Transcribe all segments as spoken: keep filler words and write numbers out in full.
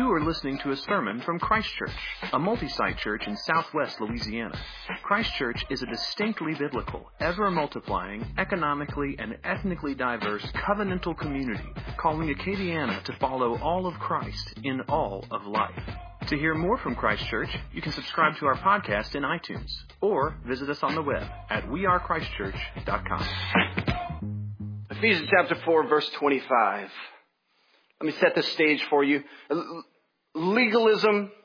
You are listening to a sermon from Christ Church, a multi-site church in southwest Louisiana. Christ Church is a distinctly biblical, ever-multiplying, economically and ethnically diverse covenantal community calling Acadiana to follow all of Christ in all of life. To hear more from Christ Church, you can subscribe to our podcast in iTunes or visit us on the web at we are christ church dot com. Ephesians chapter four, verse twenty-five. Let me set the stage for you. Legalism,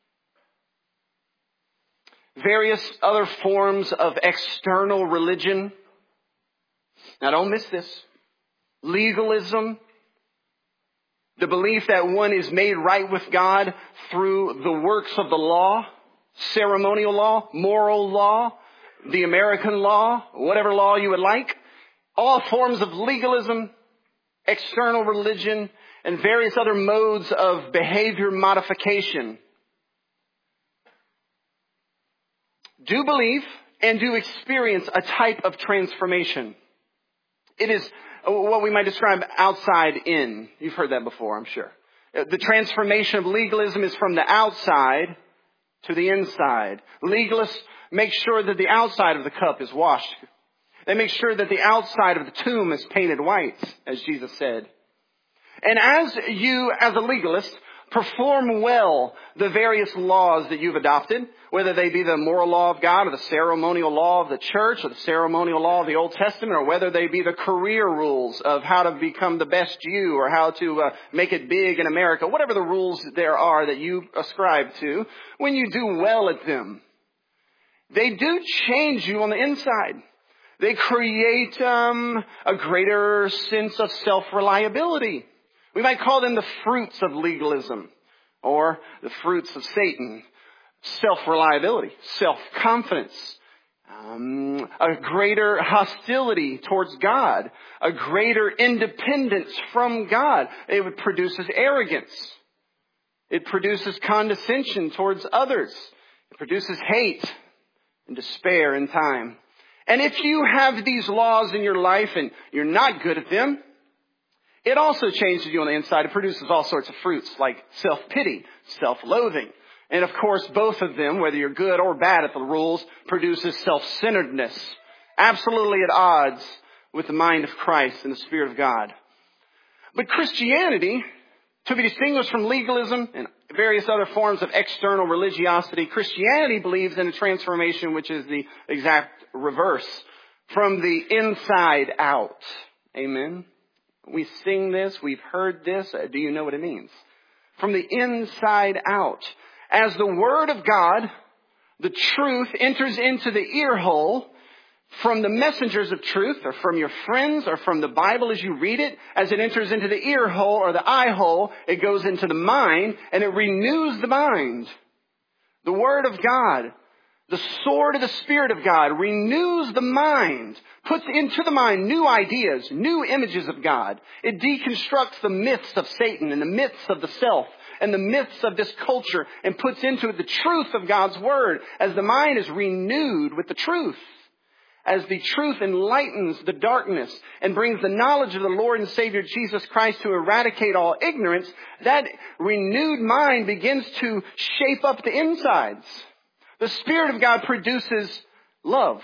various other forms of external religion. Now don't miss this. Legalism, the belief that one is made right with God through the works of the law, ceremonial law, moral law, the American law, whatever law you would like. All forms of legalism, external religion, and various other modes of behavior modification do believe and do experience a type of transformation. It is what we might describe outside in. You've heard that before, I'm sure. The transformation of legalism is from the outside to the inside. Legalists make sure that the outside of the cup is washed. They make sure that the outside of the tomb is painted white, as Jesus said. And as you, as a legalist, perform well the various laws that you've adopted, whether they be the moral law of God or the ceremonial law of the church or the ceremonial law of the Old Testament, or whether they be the career rules of how to become the best you or how to uh, make it big in America, whatever the rules there are that you ascribe to, when you do well at them, they do change you on the inside. They create um, a greater sense of self-reliability. We might call them the fruits of legalism or the fruits of Satan. Self-reliability, self-confidence, um, a greater hostility towards God, a greater independence from God. It produces arrogance. It produces condescension towards others. It produces hate and despair in time. And if you have these laws in your life and you're not good at them, it also changes you on the inside. It produces all sorts of fruits like self-pity, self-loathing. And of course, both of them, whether you're good or bad at the rules, produces self-centeredness. Absolutely at odds with the mind of Christ and the Spirit of God. But Christianity, to be distinguished from legalism and various other forms of external religiosity, Christianity believes in a transformation which is the exact reverse, from the inside out. Amen. We sing this, we've heard this. Do you know what it means? From the inside out. As the Word of God, the truth enters into the ear hole from the messengers of truth, or from your friends, or from the Bible as you read it, as it enters into the ear hole or the eye hole, it goes into the mind and it renews the mind. The Word of God, the sword of the Spirit of God, renews the mind, puts into the mind new ideas, new images of God. It deconstructs the myths of Satan and the myths of the self and the myths of this culture and puts into it the truth of God's Word as the mind is renewed with the truth. As the truth enlightens the darkness and brings the knowledge of the Lord and Savior Jesus Christ to eradicate all ignorance, that renewed mind begins to shape up the insides. The Spirit of God produces love,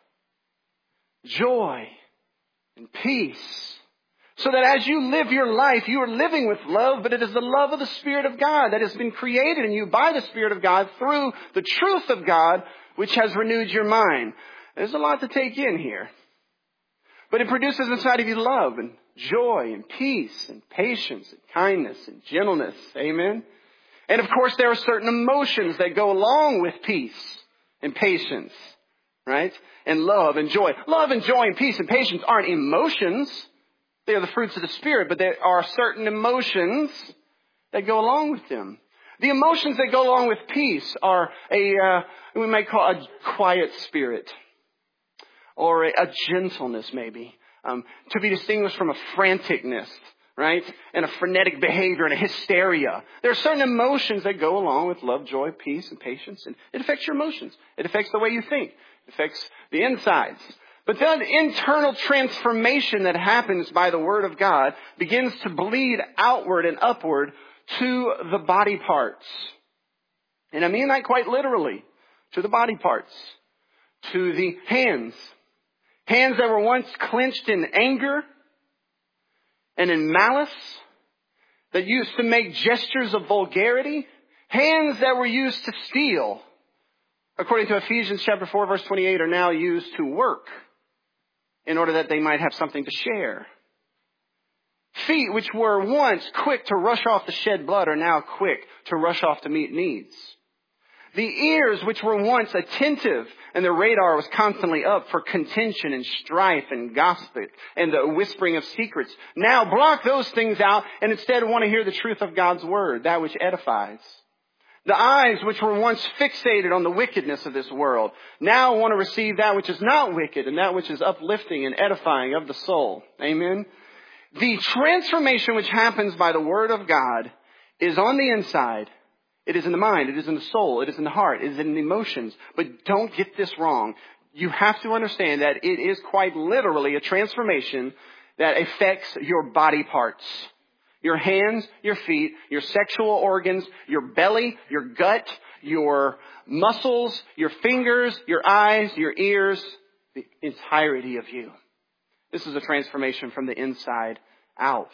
joy, and peace. So that as you live your life, you are living with love, but it is the love of the Spirit of God that has been created in you by the Spirit of God through the truth of God, which has renewed your mind. There's a lot to take in here. But it produces inside of you love and joy and peace and patience and kindness and gentleness. Amen. And of course, there are certain emotions that go along with peace and patience, right? And love and joy. Love and joy and peace and patience aren't emotions. They are the fruits of the Spirit, but there are certain emotions that go along with them. The emotions that go along with peace are a, uh, we might call a quiet spirit, or a, a gentleness maybe, um, to be distinguished from a franticness, right? And a frenetic behavior and a hysteria. There are certain emotions that go along with love, joy, peace, and patience. And it affects your emotions. It affects the way you think. It affects the insides. But then internal transformation that happens by the Word of God begins to bleed outward and upward to the body parts. And I mean that quite literally, to the body parts, to the hands. Hands that were once clenched in anger and in malice, that used to make gestures of vulgarity. Hands that were used to steal, according to Ephesians chapter four, verse twenty-eight, are now used to work in order that they might have something to share. Feet, which were once quick to rush off to shed blood, are now quick to rush off to meet needs. The ears, which were once attentive and the radar was constantly up for contention and strife and gossip and the whispering of secrets, now block those things out and instead want to hear the truth of God's word, that which edifies. The eyes, which were once fixated on the wickedness of this world, now want to receive that which is not wicked and that which is uplifting and edifying of the soul. Amen. The transformation which happens by the word of God is on the inside. It is in the mind. It is in the soul. It is in the heart. It is in the emotions. But don't get this wrong. You have to understand that it is quite literally a transformation that affects your body parts. Your hands, your feet, your sexual organs, your belly, your gut, your muscles, your fingers, your eyes, your ears, the entirety of you. This is a transformation from the inside out.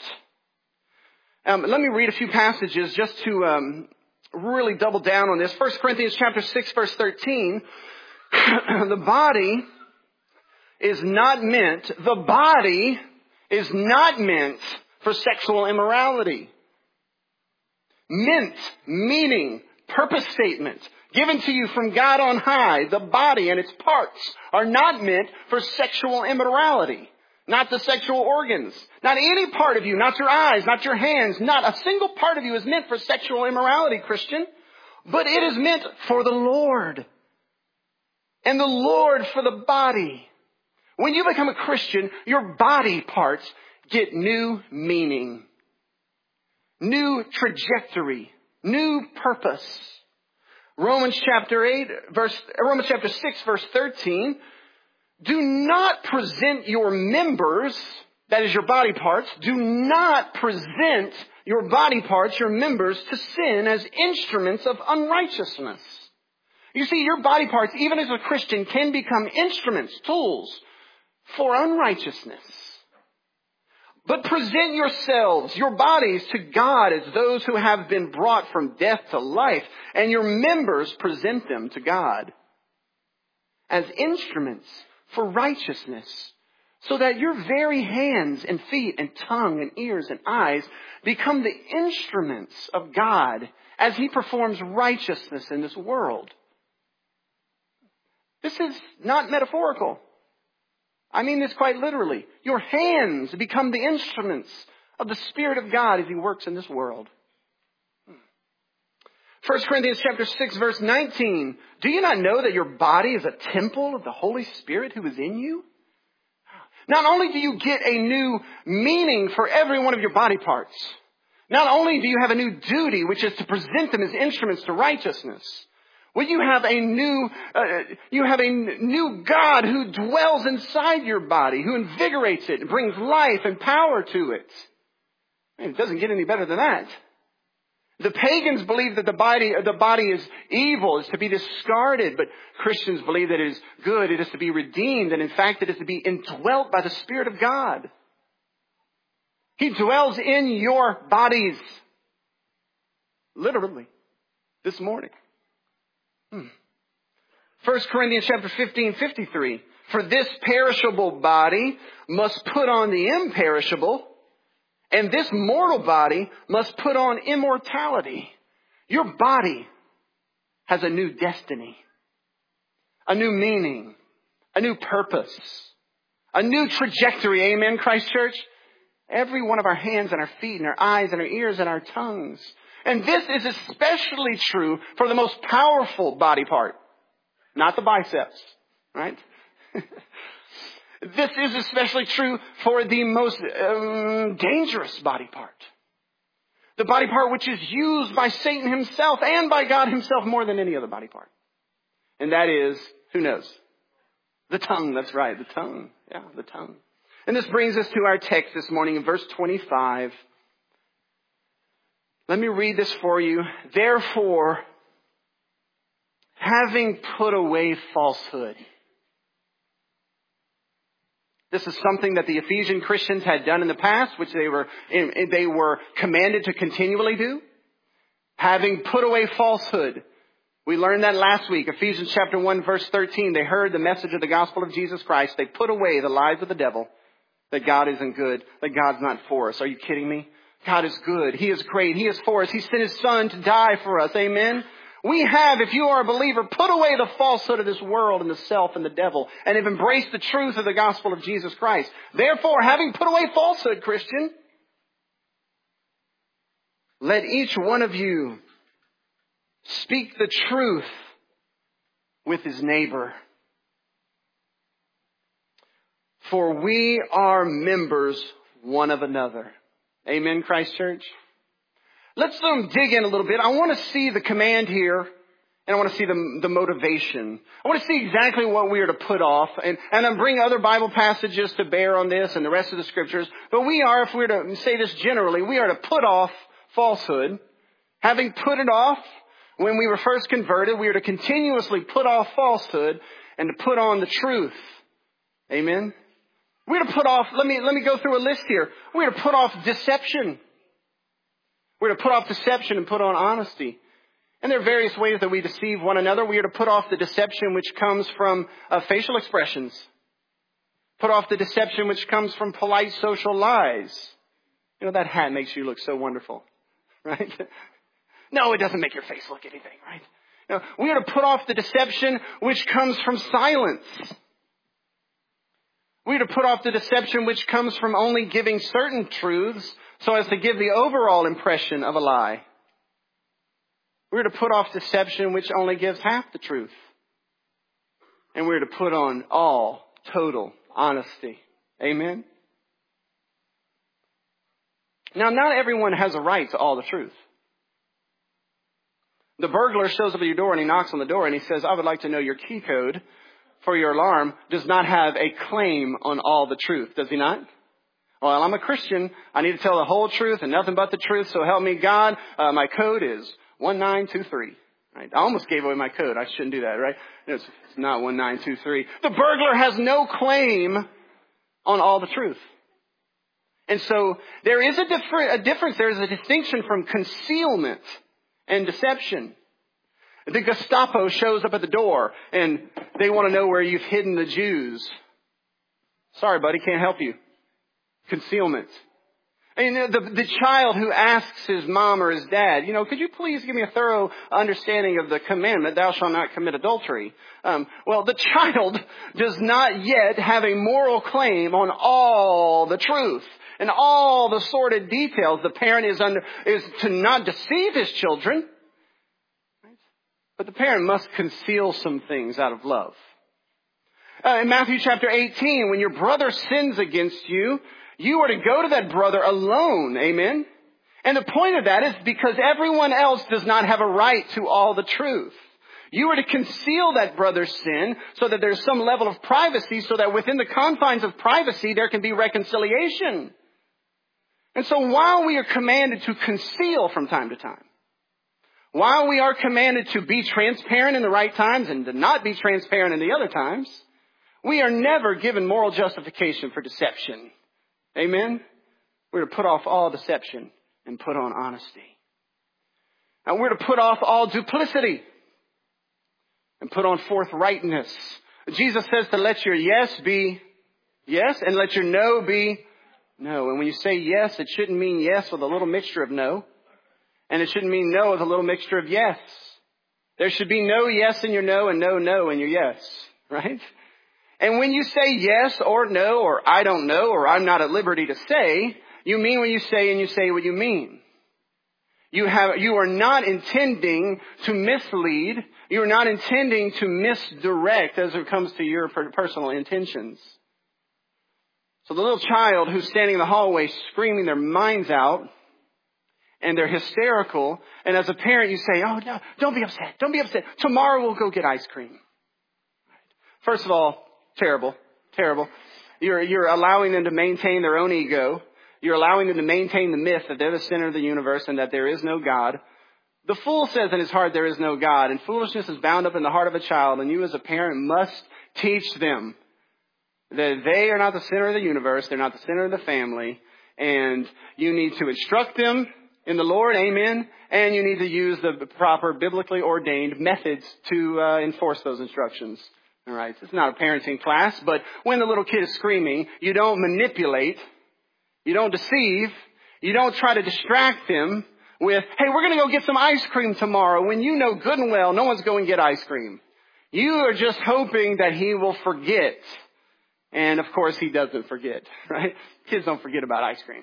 Um, let me read a few passages just to um, really double down on this. First Corinthians chapter six, verse thirteen. The body is not meant, the body is not meant for sexual immorality. Meant, meaning, purpose statement, given to you from God on high. The body and its parts are not meant for sexual immorality. Not the sexual organs. Not any part of you. Not your eyes. Not your hands. Not a single part of you is meant for sexual immorality, Christian. But it is meant for the Lord. And the Lord for the body. When you become a Christian, your body parts get new meaning. New trajectory. New purpose. Romans chapter eight, verse, Romans chapter six, verse thirteen. Do not present your members, that is your body parts, do not present your body parts, your members, to sin as instruments of unrighteousness. You see, your body parts, even as a Christian, can become instruments, tools for unrighteousness. But present yourselves, your bodies, to God as those who have been brought from death to life, and your members present them to God as instruments for righteousness, so that your very hands and feet and tongue and ears and eyes become the instruments of God as He performs righteousness in this world. This is not metaphorical. I mean this quite literally. Your hands become the instruments of the Spirit of God as He works in this world. First Corinthians chapter six, verse nineteen. Do you not know that your body is a temple of the Holy Spirit who is in you? Not only do you get a new meaning for every one of your body parts, not only do you have a new duty, which is to present them as instruments to righteousness, well, you have a new, uh, you have a new God who dwells inside your body, who invigorates it and brings life and power to it. And it doesn't get any better than that. The pagans believe that the body, the body is evil, is to be discarded, but Christians believe that it is good, it is to be redeemed, and in fact it is to be indwelt by the Spirit of God. He dwells in your bodies. Literally. This morning. Hmm. First Corinthians chapter fifteen, fifty-three. For this perishable body must put on the imperishable, and this mortal body must put on immortality. Your body has a new destiny, a new meaning, a new purpose, a new trajectory. Amen, Christ Church? Every one of our hands and our feet and our eyes and our ears and our tongues. And this is especially true for the most powerful body part, not the biceps, right? This is especially true for the most um, dangerous body part. The body part which is used by Satan himself and by God himself more than any other body part. And that is, who knows? The tongue, that's right, the tongue. Yeah, the tongue. And this brings us to our text this morning in verse twenty-five. Let me read this for you. Therefore, having put away falsehood. This is something that the Ephesian Christians had done in the past, which they were they were commanded to continually do. Having put away falsehood. We learned that last week. Ephesians chapter one, verse thirteen. They heard the message of the gospel of Jesus Christ. They put away the lies of the devil. That God isn't good. That God's not for us. Are you kidding me? God is good. He is great. He is for us. He sent His Son to die for us. Amen? We have, if you are a believer, put away the falsehood of this world and the self and the devil and have embraced the truth of the gospel of Jesus Christ. Therefore, having put away falsehood, Christian, let each one of you speak the truth with his neighbor. For we are members one of another. Amen, Christ Church? Let's um, dig in a little bit. I want to see the command here, and I want to see the, the motivation. I want to see exactly what we are to put off, and, and I'm bring other Bible passages to bear on this and the rest of the scriptures. But we are, if we were to say this generally, we are to put off falsehood. Having put it off when we were first converted, we are to continuously put off falsehood and to put on the truth. Amen? We're to put off, let me, let me go through a list here. We're to put off deception. We're to put off deception and put on honesty. And there are various ways that we deceive one another. We are to put off the deception which comes from uh, facial expressions. Put off the deception which comes from polite social lies. You know, that hat makes you look so wonderful, right? No, it doesn't make your face look anything, right? No, we are to put off the deception which comes from silence. We are to put off the deception which comes from only giving certain truths so as to give the overall impression of a lie. We're to put off deception which only gives half the truth. And we're to put on all total honesty. Amen? Now, not everyone has a right to all the truth. The burglar shows up at your door and he knocks on the door and he says, I would like to know your key code for your alarm. Does not have a claim on all the truth, does he not? Well, I'm a Christian. I need to tell the whole truth and nothing but the truth. So help me God. Uh, my code is one nine two three. Right? I almost gave away my code. I shouldn't do that, right? It's, it's not one nine two three. The burglar has no claim on all the truth. And so there is a, differ- a difference. There is a distinction from concealment and deception. The Gestapo shows up at the door and they want to know where you've hidden the Jews. Sorry, buddy, can't help you. Concealment. And the, the child who asks his mom or his dad, you know, could you please give me a thorough understanding of the commandment, thou shalt not commit adultery? Um, well, the child does not yet have a moral claim on all the truth and all the sordid details. The parent is under is to not deceive his children. But the parent must conceal some things out of love. Uh, in Matthew chapter eighteen, when your brother sins against you, you are to go to that brother alone. Amen? And the point of that is because everyone else does not have a right to all the truth. You are to conceal that brother's sin so that there's some level of privacy so that within the confines of privacy there can be reconciliation. And so while we are commanded to conceal from time to time, while we are commanded to be transparent in the right times and to not be transparent in the other times, we are never given moral justification for deception. Amen? We're to put off all deception and put on honesty. And we're to put off all duplicity and put on forthrightness. Jesus says to let your yes be yes and let your no be no. And when you say yes, it shouldn't mean yes with a little mixture of no. And it shouldn't mean no with a little mixture of yes. There should be no yes in your no and no no in your yes. Right? And when you say yes or no or I don't know or I'm not at liberty to say, you mean what you say and you say what you mean. You have, you are not intending to mislead. You are not intending to misdirect as it comes to your personal intentions. So the little child who's standing in the hallway screaming their minds out, and they're hysterical. And as a parent, you say, oh, no, don't be upset. Don't be upset. Tomorrow we'll go get ice cream. First of all, terrible, terrible. You're, you're allowing them to maintain their own ego. You're allowing them to maintain the myth that they're the center of the universe and that there is no God. The fool says in his heart there is no God, and foolishness is bound up in the heart of a child, and you as a parent must teach them that they are not the center of the universe, they're not the center of the family, and you need to instruct them in the Lord, amen, and you need to use the proper biblically ordained methods to uh, enforce those instructions. All right, it's not a parenting class, but when the little kid is screaming, you don't manipulate, you don't deceive, you don't try to distract them with, hey, we're going to go get some ice cream tomorrow, when you know good and well no one's going to get ice cream. You are just hoping that he will forget. And of course he doesn't forget, right? Kids don't forget about ice cream.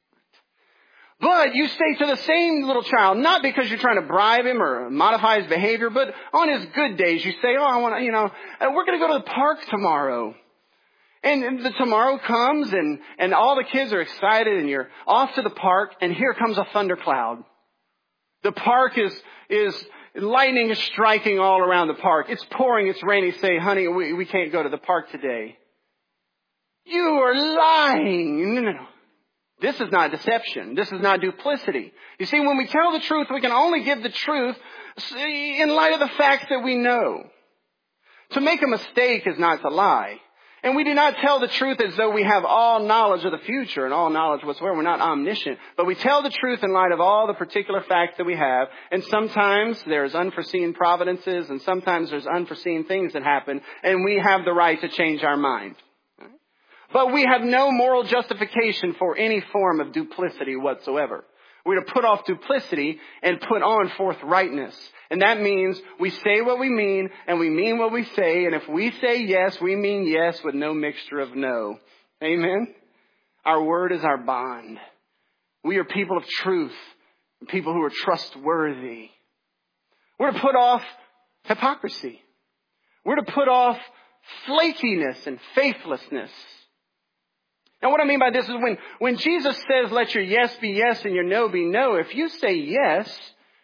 But you say to the same little child, not because you're trying to bribe him or modify his behavior, but on his good days you say, oh, I want to, you know, we're going to go to the park tomorrow. And the tomorrow comes and, and all the kids are excited and you're off to the park and here comes a thundercloud. The park is, is, lightning is striking all around the park. It's pouring, it's raining. Say, honey, we, we can't go to the park today. You are lying. No, no, no. This is not deception. This is not duplicity. You see, when we tell the truth, we can only give the truth in light of the facts that we know. To make a mistake is not to lie. And we do not tell the truth as though we have all knowledge of the future and all knowledge whatsoever. We're not omniscient. But we tell the truth in light of all the particular facts that we have. And sometimes there's unforeseen providences and sometimes there's unforeseen things that happen. And we have the right to change our mind. But we have no moral justification for any form of duplicity whatsoever. We're to put off duplicity and put on forthrightness. And that means we say what we mean and we mean what we say. And if we say yes, we mean yes with no mixture of no. Amen? Our word is our bond. We are people of truth. People who are trustworthy. We're to put off hypocrisy. We're to put off flakiness and faithlessness. Now what I mean by this is when, when Jesus says, let your yes be yes and your no be no, if you say yes,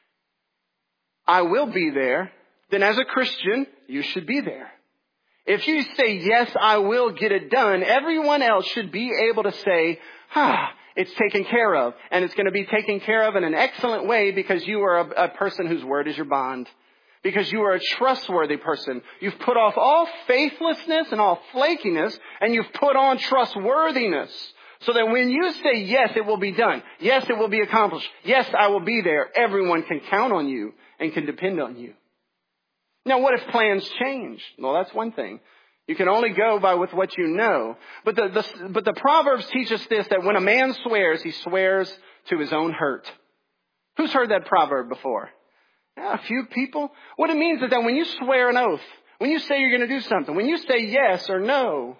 I will be there, then as a Christian, you should be there. If you say, yes, I will get it done, everyone else should be able to say, ah, it's taken care of. And it's going to be taken care of in an excellent way because you are a, a person whose word is your bond. Because you are a trustworthy person. You've put off all faithlessness and all flakiness, and you've put on trustworthiness. So that when you say yes, it will be done. Yes, it will be accomplished. Yes, I will be there. Everyone can count on you and can depend on you. Now, what if plans change? Well, that's one thing. You can only go by with what you know. But the, the, but the Proverbs teach us this, that when a man swears, he swears to his own hurt. Who's heard that proverb before? Yeah, a few people. What it means is that when you swear an oath, when you say you're going to do something, when you say yes or no,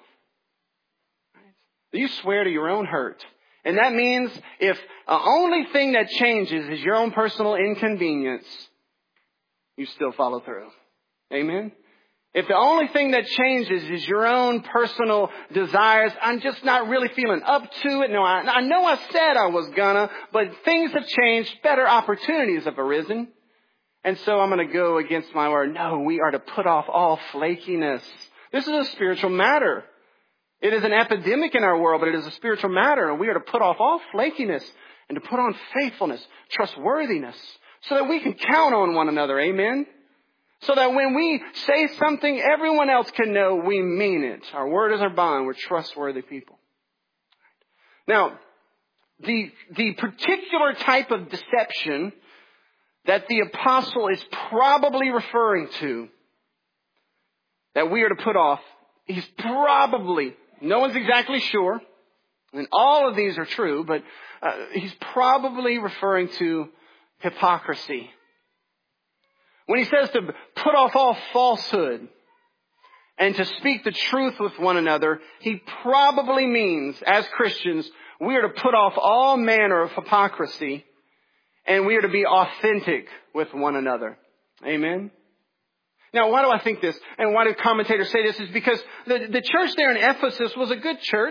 you swear to your own hurt. And that means if the only thing that changes is your own personal inconvenience, you still follow through. Amen? If the only thing that changes is your own personal desires, I'm just not really feeling up to it. No, I, I know I said I was gonna, but things have changed. Better opportunities have arisen. And so I'm going to go against my word. No, we are to put off all flakiness. This is a spiritual matter. It is an epidemic in our world, but it is a spiritual matter. And we are to put off all flakiness and to put on faithfulness, trustworthiness, so that we can count on one another. Amen? So that when we say something, everyone else can know we mean it. Our word is our bond. We're trustworthy people. Now, the, the particular type of deception that the apostle is probably referring to, that we are to put off, he's probably, no one's exactly sure, and all of these are true, but uh, he's probably referring to hypocrisy. When he says to put off all falsehood and to speak the truth with one another, he probably means, as Christians, we are to put off all manner of hypocrisy. And we are to be authentic with one another. Amen? Now, why do I think this? And why do commentators say this? Is because the, the church there in Ephesus was a good church.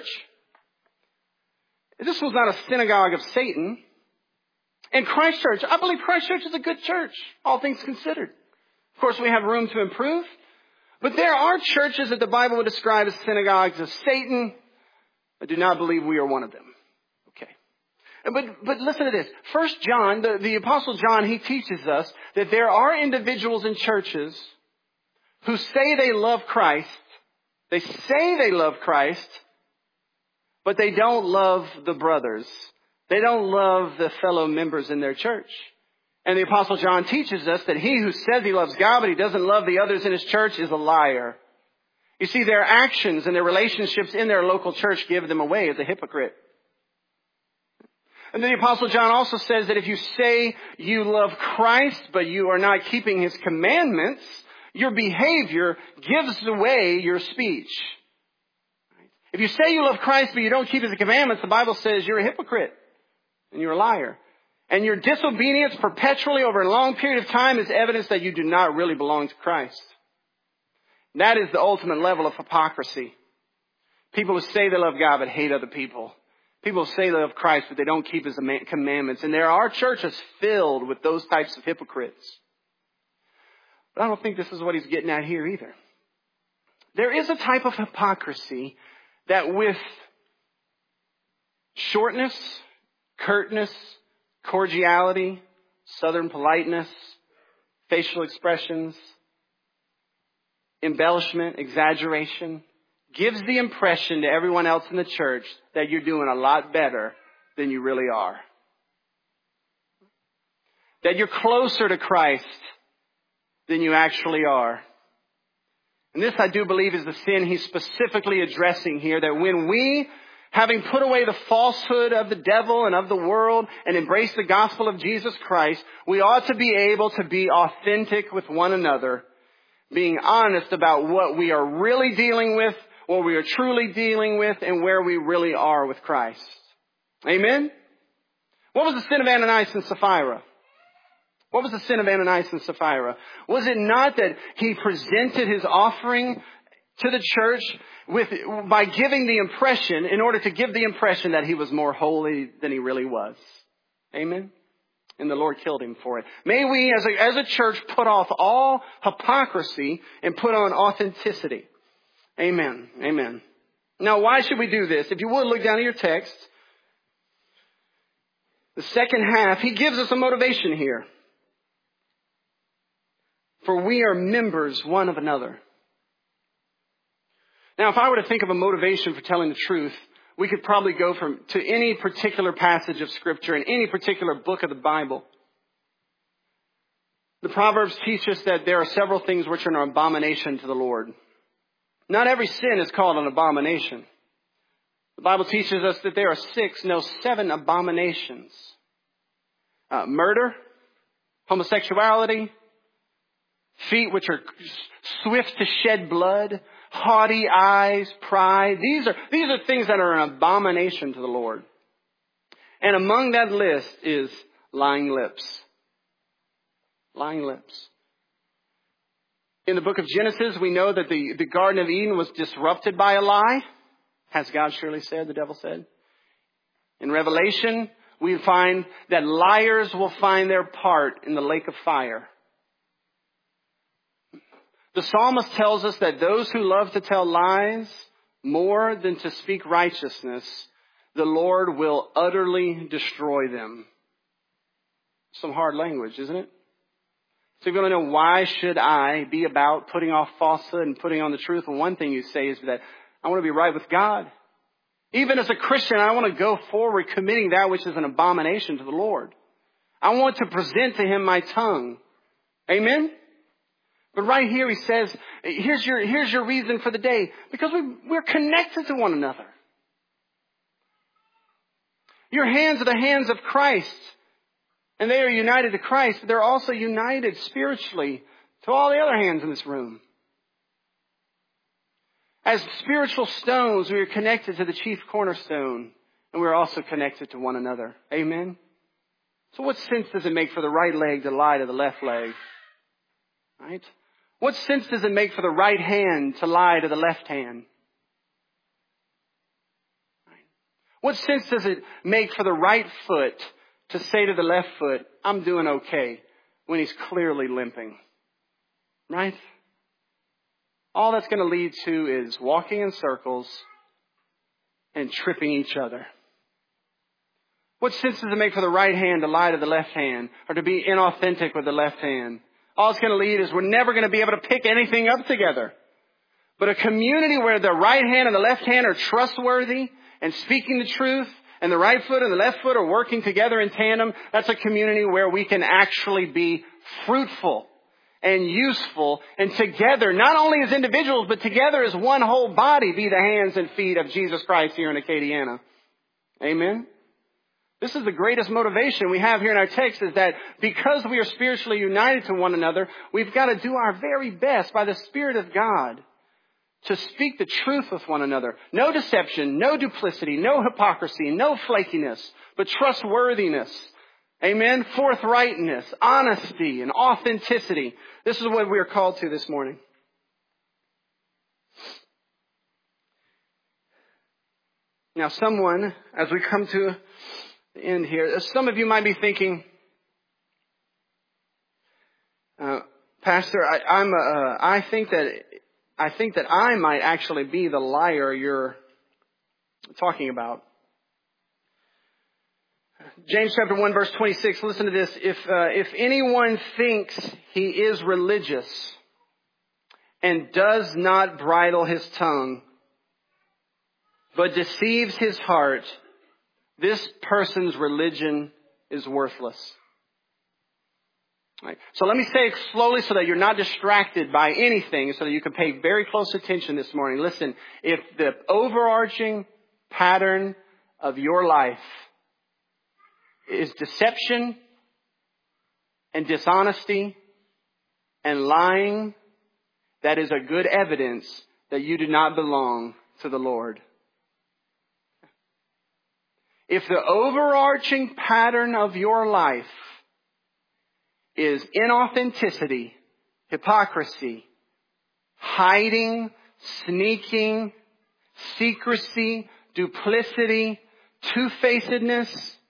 This was not a synagogue of Satan. And Christ Church, I believe Christ Church is a good church, all things considered. Of course, we have room to improve. But there are churches that the Bible would describe as synagogues of Satan. I do not believe we are one of them. Okay. But, but listen to this. First John, the, the Apostle John, he teaches us that there are individuals in churches who say they love Christ. They say they love Christ, but they don't love the brothers. They don't love the fellow members in their church. And the Apostle John teaches us that he who says he loves God, but he doesn't love the others in his church is a liar. You see, their actions and their relationships in their local church give them away as a hypocrite. And then the Apostle John also says that if you say you love Christ, but you are not keeping his commandments, your behavior gives away your speech. If you say you love Christ, but you don't keep his commandments, the Bible says you're a hypocrite and you're a liar. And your disobedience perpetually over a long period of time is evidence that you do not really belong to Christ. That is the ultimate level of hypocrisy. People who say they love God but hate other people. People who say they love Christ but they don't keep his commandments. And there are churches filled with those types of hypocrites. But I don't think this is what he's getting at here either. There is a type of hypocrisy that with shortness, curtness, cordiality, southern politeness, facial expressions, embellishment, exaggeration, gives the impression to everyone else in the church that you're doing a lot better than you really are. That you're closer to Christ than you actually are. And this, I do believe, is the sin he's specifically addressing here, that when we, having put away the falsehood of the devil and of the world and embrace the gospel of Jesus Christ, we ought to be able to be authentic with one another, being honest about what we are really dealing with, what we are truly dealing with, and where we really are with Christ. Amen? What was the sin of Ananias and Sapphira? What was the sin of Ananias and Sapphira? Was it not that he presented his offering to the church with, by giving the impression, in order to give the impression that he was more holy than he really was? Amen? And the Lord killed him for it. May we as a, as a church put off all hypocrisy and put on authenticity. Amen. Amen. Now, why should we do this? If you would look down at your text, the second half, he gives us a motivation here. For we are members one of another. Now, if I were to think of a motivation for telling the truth, we could probably go from to any particular passage of Scripture in any particular book of the Bible. The Proverbs teach us that there are several things which are an abomination to the Lord. Not every sin is called an abomination. The Bible teaches us that there are six, no, seven abominations. Uh, murder, homosexuality, feet which are swift to shed blood, haughty eyes, pride. These are, these are things that are an abomination to the Lord. And among that list is lying lips. Lying lips. In the book of Genesis, we know that the, the Garden of Eden was disrupted by a lie. Has God surely said, the devil said. In Revelation, we find that liars will find their part in the lake of fire. The psalmist tells us that those who love to tell lies more than to speak righteousness, the Lord will utterly destroy them. Some hard language, isn't it? So if you want to know why should I be about putting off falsehood and putting on the truth, well, one thing you say is that I want to be right with God. Even as a Christian, I want to go forward committing that which is an abomination to the Lord. I want to present to Him my tongue. Amen? But right here he says, here's your, here's your reason for the day. Because we, we're connected to one another. Your hands are the hands of Christ. And they are united to Christ, but they're also united spiritually to all the other hands in this room. As spiritual stones, we are connected to the chief cornerstone. And we're also connected to one another. Amen? So what sense does it make for the right leg to lie to the left leg? Right? What sense does it make for the right hand to lie to the left hand? What sense does it make for the right foot to say to the left foot, I'm doing okay, when he's clearly limping? Right? All that's going to lead to is walking in circles and tripping each other. What sense does it make for the right hand to lie to the left hand or to be inauthentic with the left hand? All it's going to lead is we're never going to be able to pick anything up together. But a community where the right hand and the left hand are trustworthy and speaking the truth, and the right foot and the left foot are working together in tandem, that's a community where we can actually be fruitful and useful, and together, not only as individuals, but together as one whole body, be the hands and feet of Jesus Christ here in Acadiana. Amen? This is the greatest motivation we have here in our text, is that because we are spiritually united to one another, we've got to do our very best by the Spirit of God to speak the truth with one another. No deception, no duplicity, no hypocrisy, no flakiness, but trustworthiness. Amen? Forthrightness, honesty, and authenticity. This is what we are called to this morning. Now, someone, as we come to the end here, some of you might be thinking, uh, Pastor, I, I'm, uh, I think that I think that I might actually be the liar you're talking about. James chapter one verse twenty-six, listen to this. If, uh, if anyone thinks he is religious and does not bridle his tongue, but deceives his heart, this person's religion is worthless. Right. So let me say it slowly so that you're not distracted by anything, so that you can pay very close attention this morning. Listen, if the overarching pattern of your life is deception and dishonesty and lying, that is a good evidence that you do not belong to the Lord. If the overarching pattern of your life is inauthenticity, hypocrisy, hiding, sneaking, secrecy, duplicity, two-facedness,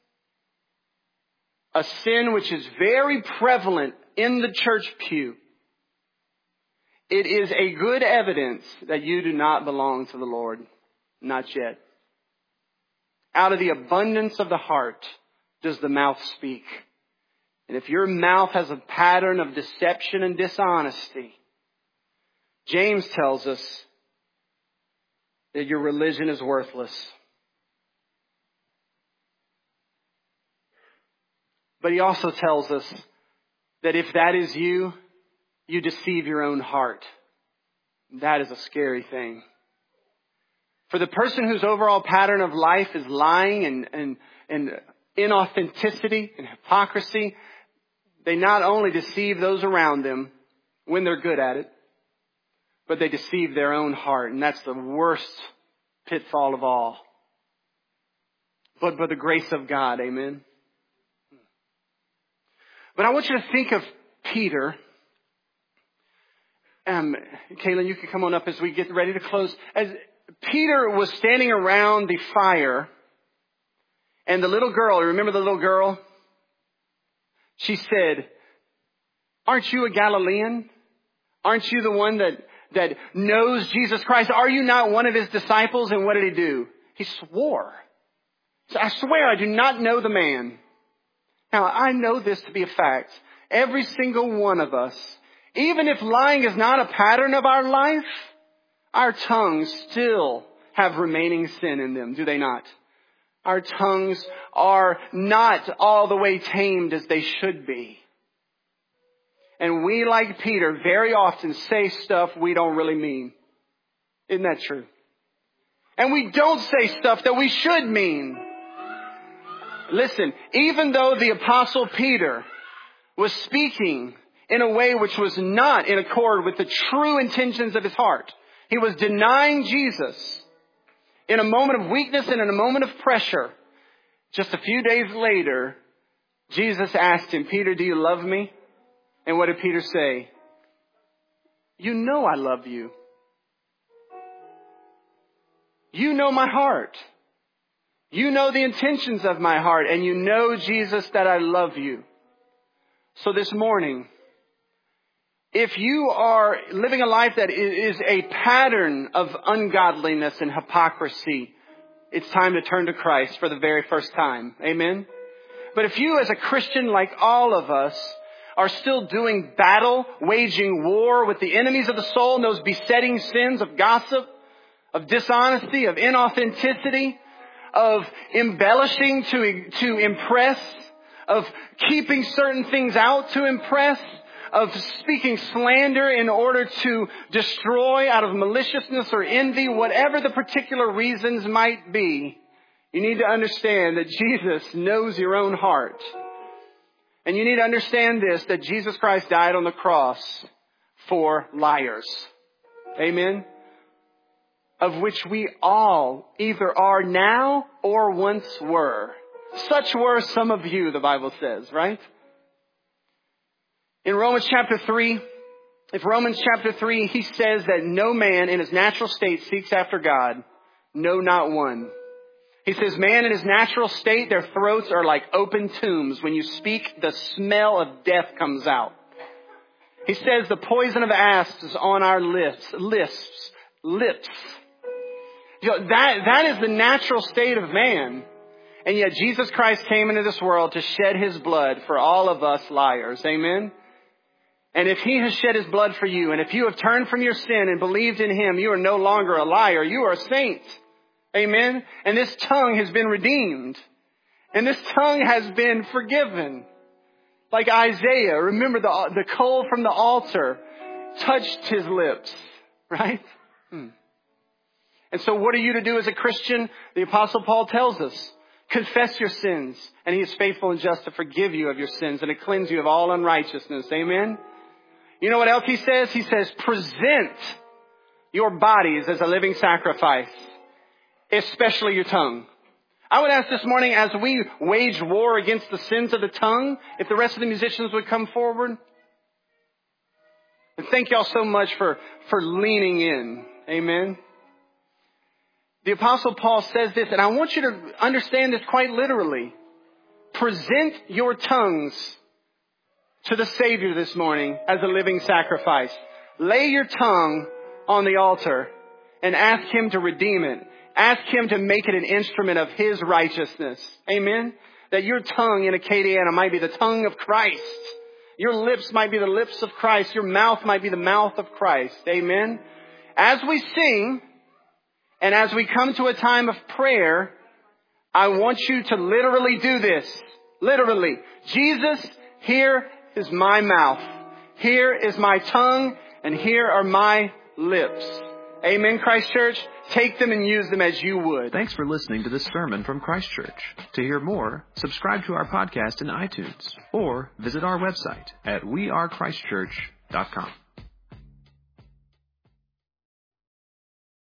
a sin which is very prevalent in the church pew, it is a good evidence that you do not belong to the Lord. Not yet. Out of the abundance of the heart does the mouth speak. And if your mouth has a pattern of deception and dishonesty, James tells us that your religion is worthless. But he also tells us that if that is you, you deceive your own heart. That is a scary thing. For the person whose overall pattern of life is lying and, and, and inauthenticity and hypocrisy, they not only deceive those around them when they're good at it, but they deceive their own heart. And that's the worst pitfall of all. But by the grace of God, amen. But I want you to think of Peter. Um, Kaylin, you can come on up as we get ready to close. As Peter was standing around the fire, and the little girl, remember the little girl? She said, "Aren't you a Galilean? Aren't you the one that, that knows Jesus Christ? Are you not one of his disciples?" And what did he do? He swore. He said, "I swear I do not know the man." Now, I know this to be a fact. Every single one of us, even if lying is not a pattern of our life, our tongues still have remaining sin in them, do they not? Our tongues are not all the way tamed as they should be. And we, like Peter, very often say stuff we don't really mean. Isn't that true? And we don't say stuff that we should mean. Listen, even though the Apostle Peter was speaking in a way which was not in accord with the true intentions of his heart, he was denying Jesus in a moment of weakness and in a moment of pressure. Just a few days later, Jesus asked him, "Peter, do you love me?" And what did Peter say? "You know I love you. You know my heart. You know the intentions of my heart, and you know, Jesus, that I love you." So this morning, if you are living a life that is a pattern of ungodliness and hypocrisy, it's time to turn to Christ for the very first time. Amen? But if you as a Christian, like all of us, are still doing battle, waging war with the enemies of the soul and those besetting sins of gossip, of dishonesty, of inauthenticity, of embellishing to, to impress, of keeping certain things out to impress, of speaking slander in order to destroy out of maliciousness or envy, whatever the particular reasons might be, you need to understand that Jesus knows your own heart. And you need to understand this, that Jesus Christ died on the cross for liars. Amen? Of which we all either are now or once were. Such were some of you, the Bible says, right? In Romans chapter three, if Romans chapter three, he says that no man in his natural state seeks after God. No, not one. He says, man in his natural state, their throats are like open tombs. When you speak, the smell of death comes out. He says the poison of asps is on our lips, lisps, lips. You know, that, that is the natural state of man. And yet Jesus Christ came into this world to shed his blood for all of us liars. Amen? And if he has shed his blood for you, and if you have turned from your sin and believed in him, you are no longer a liar. You are a saint. Amen? And this tongue has been redeemed. And this tongue has been forgiven. Like Isaiah, remember the, the coal from the altar touched his lips. Right? Hmm. And so what are you to do as a Christian? The Apostle Paul tells us, confess your sins, and he is faithful and just to forgive you of your sins and to cleanse you of all unrighteousness. Amen? You know what else he says? He says, present your bodies as a living sacrifice, especially your tongue. I would ask this morning, as we wage war against the sins of the tongue, if the rest of the musicians would come forward. And thank y'all so much for, for leaning in. Amen? The Apostle Paul says this, and I want you to understand this quite literally. Present your tongues to the Savior this morning as a living sacrifice. Lay your tongue on the altar and ask him to redeem it. Ask him to make it an instrument of his righteousness. Amen? That your tongue in Acadiana might be the tongue of Christ. Your lips might be the lips of Christ. Your mouth might be the mouth of Christ. Amen? As we sing, and as we come to a time of prayer, I want you to literally do this. Literally. Jesus, here is my mouth. Here is my tongue. And here are my lips. Amen, Christ Church. Take them and use them as you would. Thanks for listening to this sermon from Christ Church. To hear more, subscribe to our podcast in iTunes or visit our website at we are christ church dot com.